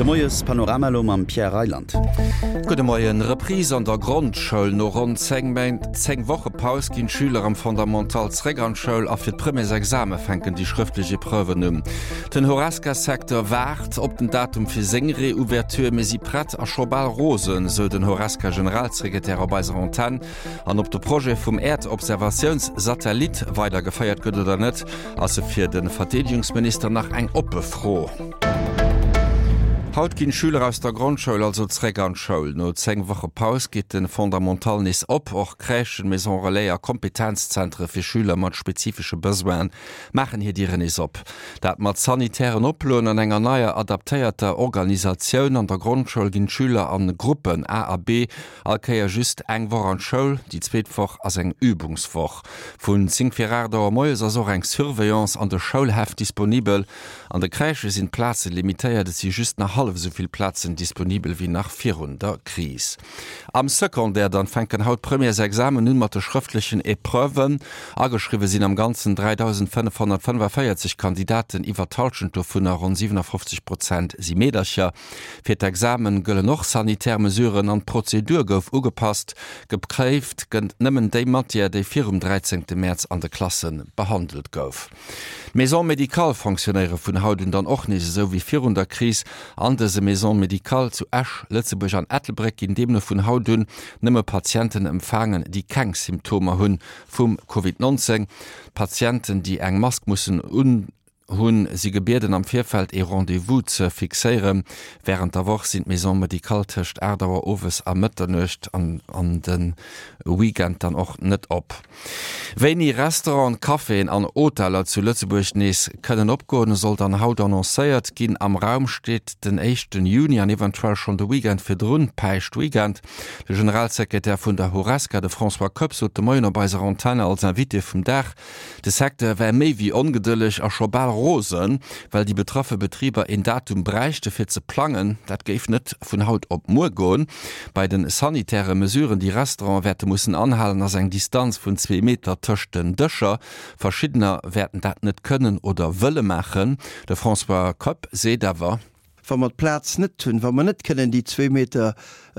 Moies Panoramalom am Pierre Reiland. Gute Moien Reprise an der Grundschule no rund 10 Woche Paus ginn Schüler am Fundamentalsregernschule a fir d'Primes Exame fänken die schriftliche Prüfen um. Den Horaska-Sektor wart op den Datum fir Sengre Ouverture mesi Pratt a Schobal Rosen, so den Horaska Generalsekretär bei Antenne, an op de Projekt vum Erdobservationssatellit weiter gefeiert gëtt oder net, also fir den Verteidigungsminister nach eng oppefroh. Haut ginn Schüler aus der Grundschule also d'Regernschule. No 10 Woche Paus geht den Fundamentalnis op, och Krächen Maison Reléier Kompetenzzentre fir Schüler mat spezifische Besoen machen hier die Renis op. Dat mat sanitären Oplohn an enger naier adaptéierter Organisationun an der Grundschule ginn Schüler an Gruppen A a B alkeier just eng war an Schoul, die zweetfach as eng Übungsfach. Vun 5 Moes as eng Surveillance an der Schulheft disponibel. An der Kräche sind Plaze limitéiert, sie just nach halb soviel Platzen disponibel wie nach 400 Kris. Am Sekundär dann fänken haut premiers Examen nun mat de schriftlichen Epreuven. Ageschriwe sind am ganzen 3545 Kandidaten iwwer Talschentur vun rund 57% sie Medercher. Fir d'Examen gëlle noch Sanitärmesuren an Prozedur gouf ugepasst, gepräft gënnt nëmmen déi Matier déi 4. 13. März an de Klassen behandelt gouf. Maison Medikalfunktionäre vun hauten dann och nicht so wie 400 Kris an dese Maison Medikal zu Esch, Lützeburg an Ettelbreck, in dem vun hautun nëmme Patienten empfangen, die keng Symptome hunn vum COVID-19. Patienten, die eng Mask mussen hunn sie gebeten am Vierfeld e Rendezvous ze fixieren. Während der Woche sind Maison Medikal töcht Erdauer Owes am Mëtternecht an den Weekend dann auch net op. Wenni Restaurant, Kaffeen an Hoteller zu Lützeburg nees können opgoen, soll dann haut annoncéiert ginn. Am Raum steht den 1. Juni an eventuell schon de Weekend fir drun peicht Weekend. De Generalsekretär vun der Horaska de François Köpp so de Moiner bei der Antenne als Invité vum Dach. De Sektor wär méi wie ongeduldig a Schobal Rosen, weil die betroffene Betrieber in Datum bräichte fir ze planen, dat geif net vun Haut op Murgon. Bei den sanitäre Mesuren die Restaurantwerte mussssen anhalen as eng Distanz vun 2 Meter töchten Dëcher. Verschiedener werden dat net können oder wëlle machen. De François Köpp se dawer. Wenn man Platz net tun, wenn man net können die 2 Meter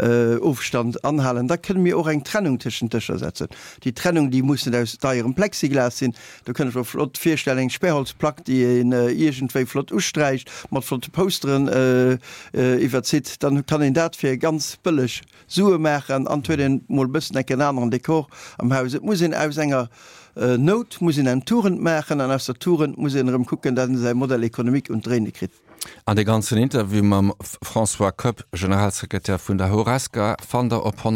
Aufstand anhalen, da können wir auch eng Trennung zwischen Tischer setzen. Die Trennung, die muss aus ihrem Plexiglas sind. Da können wir flott 4 Sperrholzplack, die in irgendwei flott ausstreicht, mat flott Posteren überzieht, dann kann in dat fir ganz billig Sue machen, an den mal bisschen einen anderen Dekor am Haus. Es muss in aus enger Not muss in en Touren machen, an aus der Touren muss in gucken, dat sein Modell Ökonomik und Drehne krit. An de ganzen Interview mam François Köpp, Generalsekretär vun der Horaska, fand er op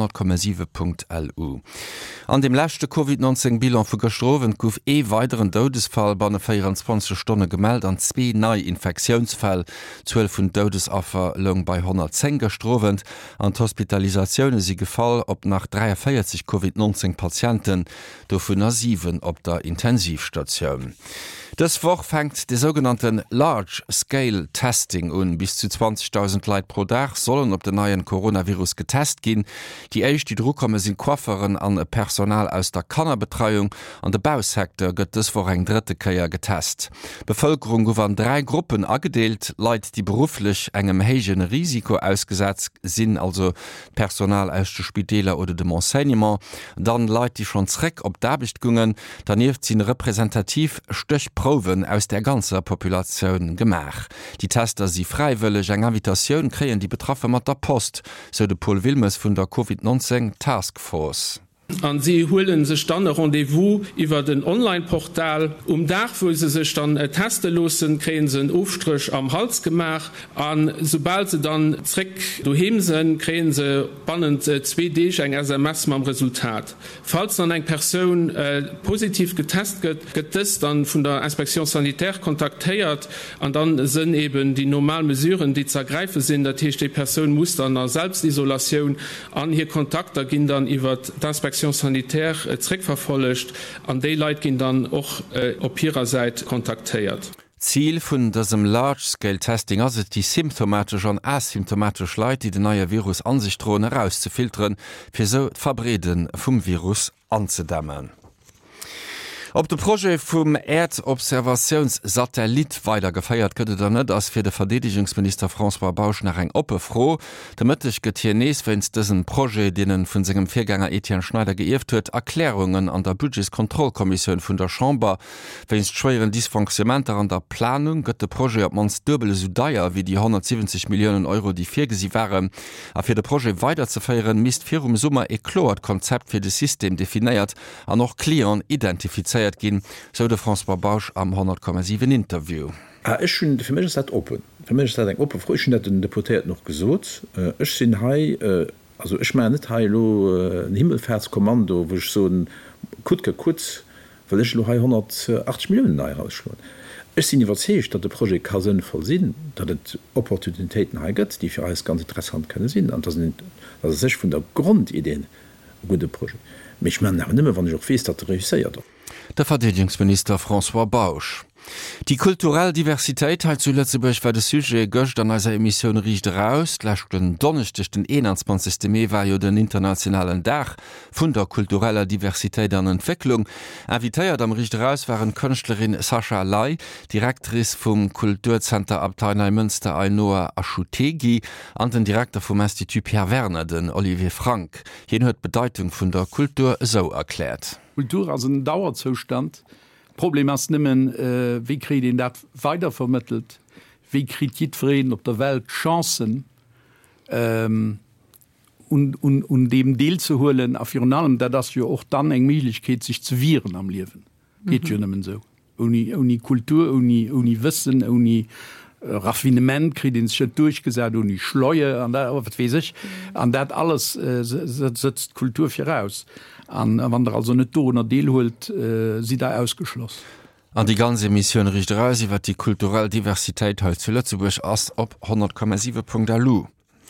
100,7.lu. An dem lächte COVID-19-Bilan vu Gestrowen gouf weiteren Dodesfall bei 24 Stunden gemeldet an 2 neue Infektionsfälle, 12 vun Dodesaffer lung bei 110 Gestrowend. An Hospitalisationen sie gefall op nach 43 COVID-19 Patienten, do vun 7 op der Intensivstation. Das Woch fängt de sogenannten Large-Scale Testing un. Bis zu 20.000 Leute pro Tag sollen op den neuen Coronavirus getest gehen. Die Eich die Druckkomme sind Kofferen an Personal aus der Kannerbetreuung. An der Bausektor gëtt es vor eng dritte Käier getest. Bevölkerung gouf an 3 Gruppen agedeelt, Leute, die beruflich engem hegen Risiko ausgesetzt sind, also Personal aus der Spitäler oder dem Enseignement. Dann Leute, die schon zreck op Dabicht gungen, daneben sind repräsentativ Stöchproben aus der ganzen Population gemach. Die Tester sie freiwillig eng Invitation kreen die Betroffene mat der Post, so de Paul Wilmes vun der COVID-19 Taskforce. An sie holen sich dann ein Rendezvous über den Online-Portal. Dach, wo sie sich dann testen lassen, kriegen sie einen Aufstrich am Hals gemacht. Und sobald sie dann zurück daheim sind, kriegen sie spannend 2D ein SMS mit dem Resultat. Falls dann eine Person positiv getestet wird, wird das dann von der Inspektion Sanitär kontaktiert. Und dann sind eben die normalen Mesuren, die zu ergreifen sind. Das heißt, die Person muss dann in Selbstisolation an ihr Kontakt, da gehen dann über die Inspektion sanitär zurückverfolgt, an die Leute gehen dann auch auf ihrer Seite kontaktiert. Ziel vun diesem Large-Scale-Testing also die symptomatisch und asymptomatisch Leute, die den neue Virus an sich drohen, herauszufiltern, für so Verbreden vom Virus anzudämmen. Ob de Projekt vum Erdobservationssatellit weiter gefeiert gëtt er net ass fir de Verteidigungsminister François Bauch nach eng oppe froh, demëttech gëtt hier nees wenns dëssen Projekt, denen vun segem Viergänger Etienne Schneider geirft huet, Erklärungen an der Budgetskontrollkommission vun der Chamber, wenns schwieren Dysfunktionementer an der Planung gëtt de Projekt op mans dëbele so deier wie die 170 Millionen Euro, die virgesi waren. A fir de Projekt weiter ze feieren, mist virum Summer e kloert Konzept fir de System definiiert an noch Klieren identifiziert gin, so de François Bauch am 100,7 Interview. Ech hun fir mech open. Fir mech eng open frochen net den Deputéet noch gesot. Ech sinn hai also ech mein net hailo ein Himmelfahrtskommando, woch so den Kutke Kutz wellch lo 180 Millionen Euro ausschlo. Ech sinn iwwerzecht, dat de Projekt ka sinnvoll sinn, dat et Opportunitéiten hagett, die fir alles ganz interessant kënne sinn, an sech vun der Grundideen gute Projekt. Mech man nimme wann ich fees dat reüssiert. Der Verteidigungsminister François Bauch. Die kulturelle Diversität halt zu Lützeburg war de Sujet gocht an als Emission riecht raus, lächten donnechtech den 21. Mai war jo den internationalen Dach vun der kultureller Diversität an Entwicklung. Invitéiert am Richt raus waren Künstlerin Sascha Lai, Direktrice vom Kulturcenter Abtei Münster Ainoa Ashutegi, an den Direktor vom Institut Pierre Werner, den Olivier Frank. Jen huet Bedeutung vun der Kultur so erklärt. Kultur als ein Dauerzustand. Problem ist nimmen, wie kriegt ihn das weitervermittelt? Wie kriegt jeden auf der Welt Chancen, und dem Deal zu holen, auf ihren allem, da das ja auch dann eine Möglichkeit, sich zu wehren am Leben. Geht ja nicht so. Ohne Kultur, ohne Wissen, ohne Raffinement kriegt ihn sich durchgesagt, ohne Schleue, was weiß ich. An das alles setzt Kultur voraus. Wann der also net Donner Deel holt, sie da ausgeschlossen. An die ganze Mission riecht raus, wat die kulturelle Diversität halt zu Lützeburg ass op 100,7.lu.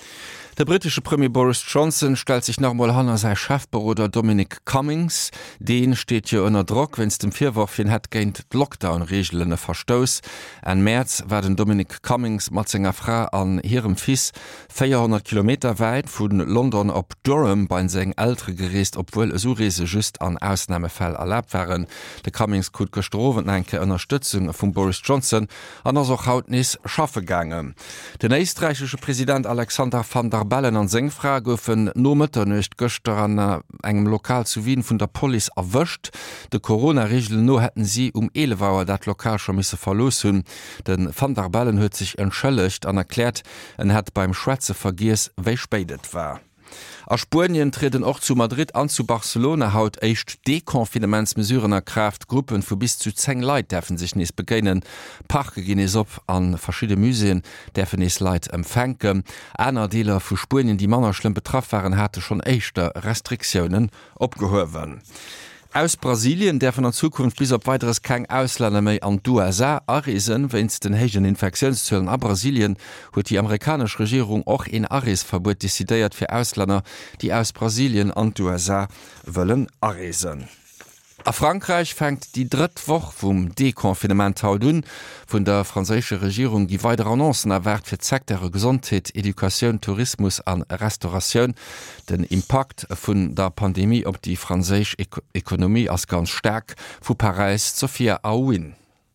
Der britische Premier Boris Johnson stellt sich nochmal an sein Chefberater Dominic Cummings. Den steht hier unter Druck, wenn es dem Vierwochen hat gegen Lockdown-Regeln verstoß. Im März war den Dominic Cummings mit seiner Frau an ihrem Fils 400 Kilometer weit von London ab Durham bei seinen Eltern gereist, obwohl so Reise just an Ausnahmefällen erlaubt waren. Der Cummings konnte gestorben eine Unterstützung von Boris Johnson an auch hautnis schaffen gegangen. Der österreichische Präsident Alexander Van der Bellen an Sengfra goufen no Mëtternecht Göster an engem Lokal zu Wien vun der Poli erwëcht. De Corona-Regel no hätten sie 11 Uhr dat Lokal schon misse verlos hun. Den Van der Bellen huet sich entschëllecht an erklärt, hat beim Schwätze vergies wéi spéidet war. A Spurien treten auch zu Madrid an zu Barcelona haut echt Dekonfinementsmesuren erkraft. Gruppen vu bis zu 10 Leiit dürfen sich nies beginnen. Parke gin es op an verschiedene Museen dürfen es Leiit empfänken. Einer Dealer vu Spurien, die Männer schlimm betroffen waren, hatte schon echte Restriktionen opgehoben. Aus Brasilien dürfen in Zukunft bis auf weiteres kein Ausländer mehr an die USA reisen, wenn es den hohen Infektionszahlen an Brasilien hat die amerikanische Regierung auch ein Reisverbot dezidiert für Ausländer, die aus Brasilien an die USA wollen reisen. A Frankreich fängt die dritte Woche vom Dekonfinement an. Von der französischen Regierung die weitere Annoncen erwartet für Sektor Gesundheit, Education, Tourismus und Restauration. Den Impact von der Pandemie auf die französische Ökonomie ist ganz stark. Von Paris, Sophia Aouin.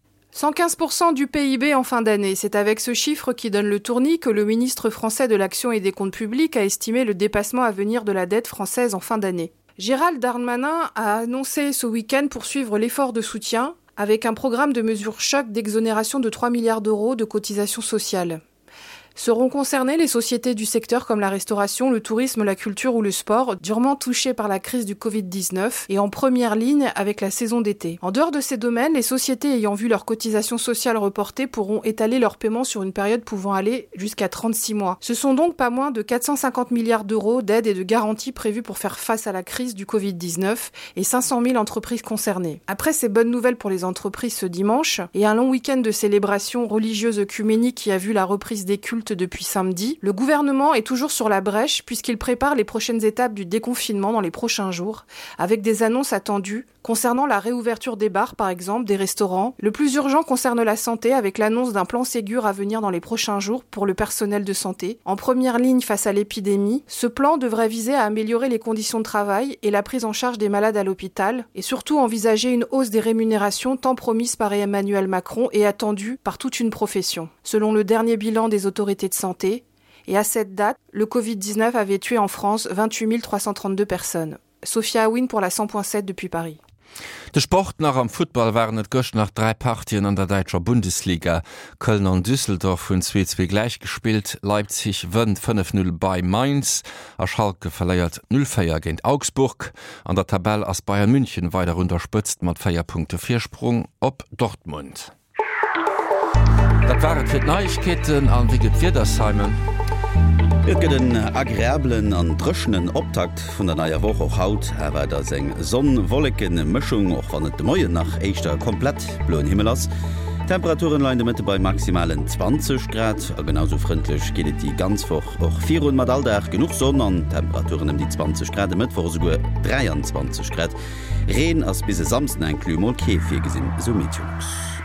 115% du PIB en fin d'année. C'est avec ce chiffre qui donne le tournis que le ministre français de l'Action et des Comptes publics a estimé le dépassement à venir de la dette française en fin d'année. Gérald Darmanin a annoncé ce week-end poursuivre l'effort de soutien avec un programme de mesures choc d'exonération de 3 milliards d'euros de cotisations sociales. Seront concernées les sociétés du secteur comme la restauration, le tourisme, la culture ou le sport, durement touchées par la crise du Covid-19 et en première ligne avec la saison d'été. En dehors de ces domaines, les sociétés ayant vu leurs cotisations sociales reportées pourront étaler leurs paiements sur une période pouvant aller jusqu'à 36 mois. Ce sont donc pas moins de 450 milliards d'euros d'aides et de garanties prévues pour faire face à la crise du Covid-19 et 500 000 entreprises concernées. Après ces bonnes nouvelles pour les entreprises ce dimanche et un long week-end de célébrations religieuses œcuméniques qui a vu la reprise des cultes depuis samedi, le gouvernement est toujours sur la brèche puisqu'il prépare les prochaines étapes du déconfinement dans les prochains jours, avec des annonces attendues Concernant la réouverture des bars, par exemple, des restaurants, le plus urgent concerne la santé avec l'annonce d'un plan Ségur à venir dans les prochains jours pour le personnel de santé. En première ligne face à l'épidémie, ce plan devrait viser à améliorer les conditions de travail et la prise en charge des malades à l'hôpital et surtout envisager une hausse des rémunérations tant promise par Emmanuel Macron et attendue par toute une profession. Selon le dernier bilan des autorités de santé, et à cette date, le Covid-19 avait tué en France 28 332 personnes. Sophia Awin pour la 100.7 depuis Paris. De Sport nach am Football waren net goch nach 3 Partien an der Deutscher Bundesliga. Köln an Düsseldorf vun 2-2 gleich gespielt, Leipzig wënnt 5-0 bei Mainz, a Schalke verleiert 0-4 géint Augsburg. An der Tabelle ass Bayern München weiter unterspëtzt mat 4 Punkte Viersprung op Dortmund. Dat waren fir Neuigkeiten an wie get wir das Simon? Irke den agréablen an drëschenen Optakt vun der naier Woche och haut awer der seg sonnwolleken Mëchung och wann et de Moien nach Eichter komplett bloen Himmel ass. Temperaturen leinde mitte bei maximalen 20 Grad, a genauso frindlech giet die ganzwoch och 4 mat alldach genug Sonn an Temperaturen die 20 Grad mit vor sogur 23 Grad. Reen ass bise samsten en Klümol Käfir gesinn so Mediums.